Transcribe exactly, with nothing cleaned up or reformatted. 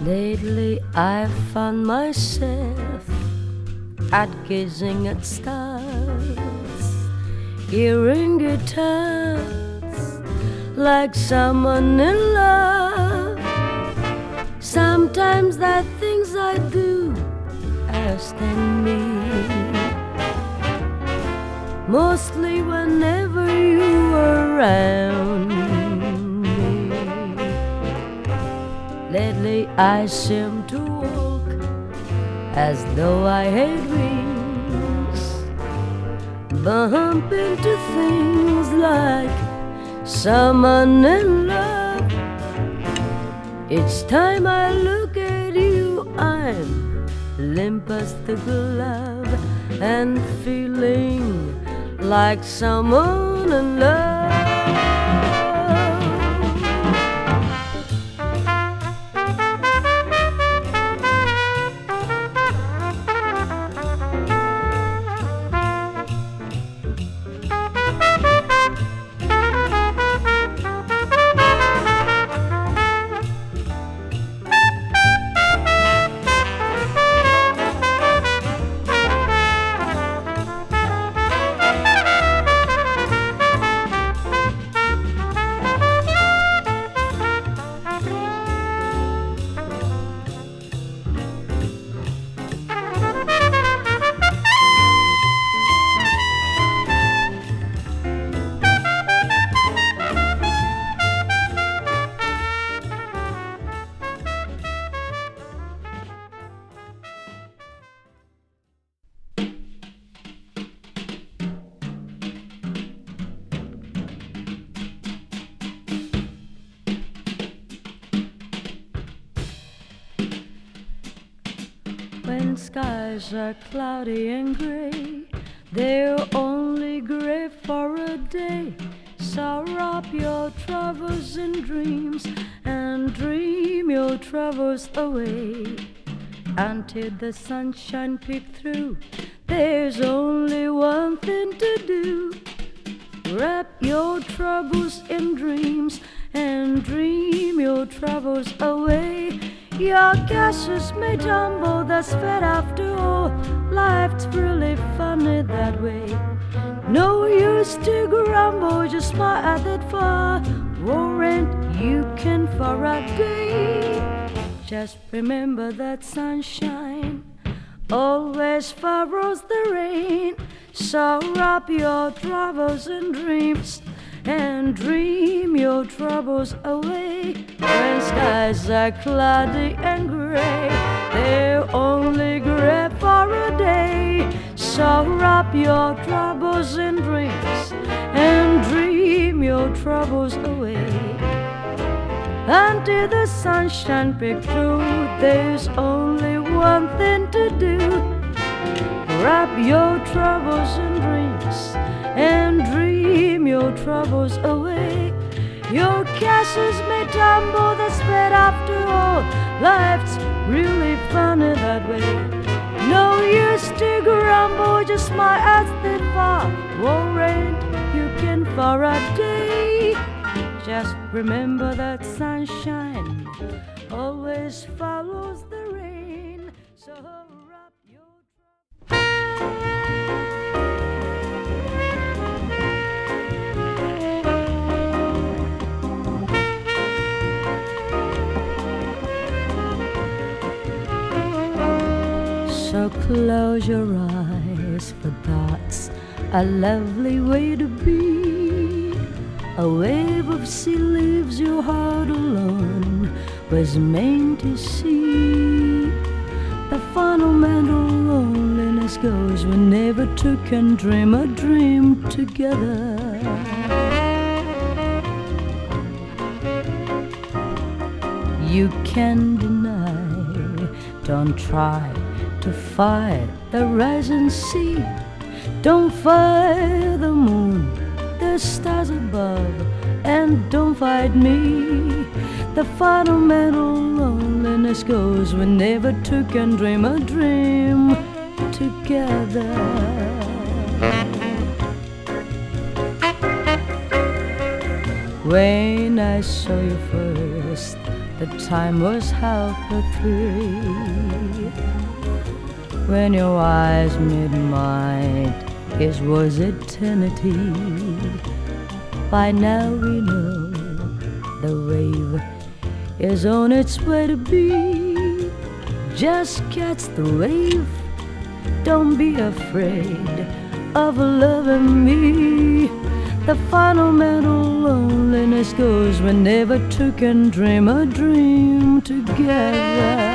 Lately I found myself at gazing at stars, hearing guitars like someone in love. Sometimes the things I do astound me, mostly whenever you are around me. Lately I seem to walk as though I had wings, bump into things like someone in love. Each time I look at you, I'm limp as the glove and feeling like someone in love. When skies are cloudy and gray, they're only gray for a day. So wrap your troubles in dreams and dream your troubles away. Until the sunshine peeks through, there's only one thing to do. Wrap your troubles in dreams and dream your troubles away. Your guesses may tumble, that's fate after all. Life's really funny that way. No use to grumble, just smile at it for warrant you can for a day. Just remember that sunshine always follows the rain. So wrap your troubles in dreams and dream your troubles away. When skies are cloudy and gray, they're only gray for a day. So wrap your troubles in dreams and dream your troubles away. Until the sunshine peeks through, there's only one thing to do. Wrap your troubles in dreams and dream your troubles away. Your castles may tumble, that's fate after all. Life's really funny that way. No use to grumble, just smile as they fall. Warrant you can for a day. Just remember that sunshine always follows the rain. So wrap your So close your eyes, for that's a lovely way to be. A wave of sea leaves your heart alone was meant to see. The fundamental loneliness goes we never two can dream a dream together. You can deny, don't try to fight the rising sea. Don't fight the moon, the stars above, and don't fight me. The fundamental loneliness goes whenever two can dream a dream together. When I saw you first, the time was half past three. When your eyes met mine, it was eternity. By now we know the rave is on its way to be. Just catch the wave, don't be afraid of loving me. The final mental loneliness goes whenever two can dream a dream together.